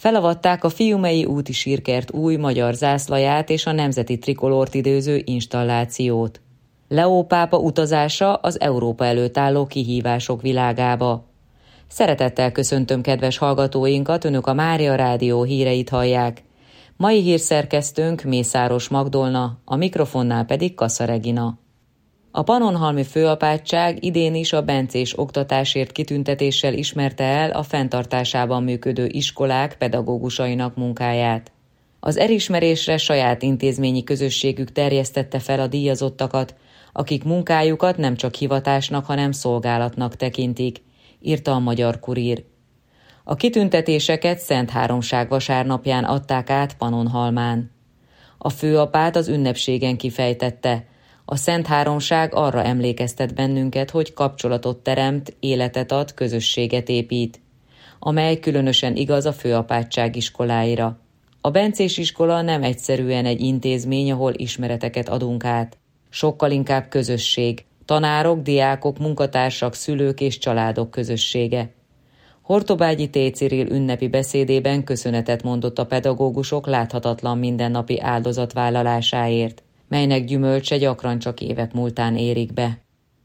Felavatták a Fiumei úti sírkert új magyar zászlaját és a nemzeti trikolort időző installációt. Leó pápa utazása az Európa előtt álló kihívások világába. Szeretettel köszöntöm kedves hallgatóinkat, Önök a Mária Rádió híreit hallják. Mai hírszerkesztőnk Mészáros Magdolna, a mikrofonnál pedig Kassa Regina. A Pannonhalmi Főapátság idén is a bencés oktatásért kitüntetéssel ismerte el a fenntartásában működő iskolák pedagógusainak munkáját. Az elismerésre saját intézményi közösségük terjesztette fel a díjazottakat, akik munkájukat nem csak hivatásnak, hanem szolgálatnak tekintik, írta a Magyar Kurír. A kitüntetéseket Szentháromság vasárnapján adták át Pannonhalmán. A főapát az ünnepségen kifejtette: a Szentháromság arra emlékeztet bennünket, hogy kapcsolatot teremt, életet ad, közösséget épít, amely különösen igaz a főapátság iskoláira. A bencés iskola nem egyszerűen egy intézmény, ahol ismereteket adunk át. Sokkal inkább közösség, tanárok, diákok, munkatársak, szülők és családok közössége. Hortobágyi T. Cyril ünnepi beszédében köszönetet mondott a pedagógusok láthatatlan mindennapi áldozatvállalásáért, melynek gyümölcse gyakran csak évek múltán érik be.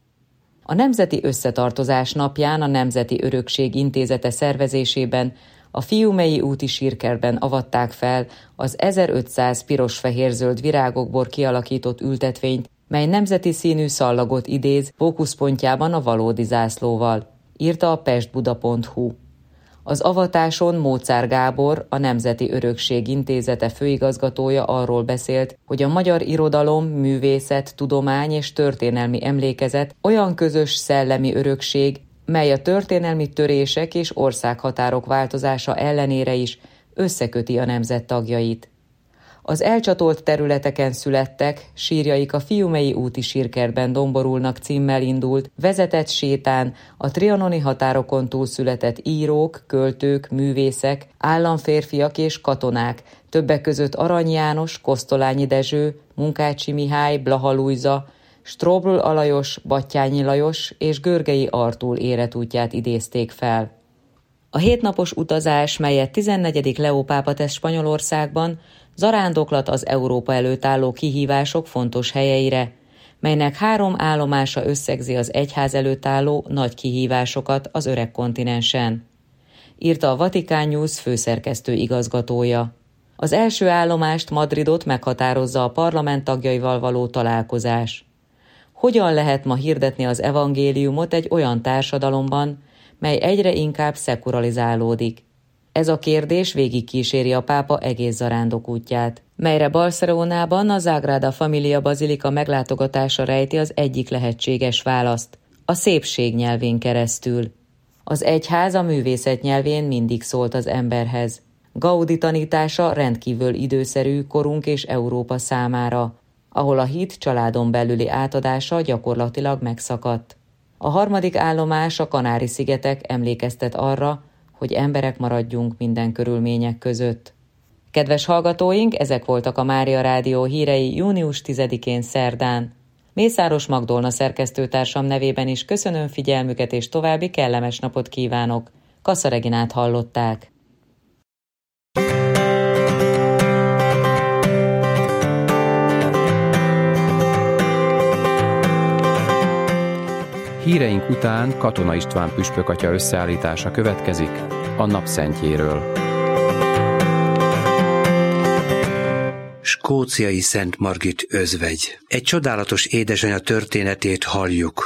A Nemzeti Összetartozás napján a Nemzeti Örökség Intézete szervezésében a Fiumei úti sírkertben avatták fel az 1500 piros-fehér-zöld virágokból kialakított ültetvényt, mely nemzeti színű szallagot idéz fókuszpontjában a valódi zászlóval, írta a pestbuda.hu. Az avatáson Móczár Gábor, a Nemzeti Örökség Intézete főigazgatója arról beszélt, hogy a magyar irodalom, művészet, tudomány és történelmi emlékezet olyan közös szellemi örökség, mely a történelmi törések és országhatárok változása ellenére is összeköti a nemzet tagjait. Az elcsatolt területeken születtek, sírjaik a Fiumei úti sírkertben domborulnak címmel indult, vezetett sétán a trianoni határokon túl született írók, költők, művészek, államférfiak és katonák, többek között Arany János, Kosztolányi Dezső, Munkácsi Mihály, Blaha Lujza, Strobl Alajos, Batthyány Lajos és Görgei Artúr életútját idézték fel. A 7 napos utazás, melyet 14. Leó pápa tesz Spanyolországban, zarándoklat az Európa előtt álló kihívások fontos helyeire, melynek 3 állomása összegzi az egyház előtt álló nagy kihívásokat az öreg kontinensen, írta a Vatican News főszerkesztő igazgatója. Az első állomást, Madridot meghatározza a parlament tagjaival való találkozás. Hogyan lehet ma hirdetni az evangéliumot egy olyan társadalomban, mely egyre inkább szekulalizálódik? Ez a kérdés végigkíséri a pápa egész zarándok útját, melyre Barcelonában a Sagrada Familia bazilika meglátogatása rejti az egyik lehetséges választ, a szépség nyelvén keresztül. Az egyház a művészet nyelvén mindig szólt az emberhez. Gaudi tanítása rendkívül időszerű korunk és Európa számára, ahol a hit családon belüli átadása gyakorlatilag megszakadt. A 3. állomás, a Kanári-szigetek emlékeztet arra, hogy emberek maradjunk minden körülmények között. Kedves hallgatóink, ezek voltak a Mária Rádió hírei június 10-én szerdán. Mészáros Magdolna szerkesztőtársam nevében is köszönöm figyelmüket és további kellemes napot kívánok. Kassa Reginát hallották. Híreink után Katona István püspökatya összeállítása következik a napszentjéről. Skóciai Szent Margit özvegy. Egy csodálatos édesanyja történetét halljuk.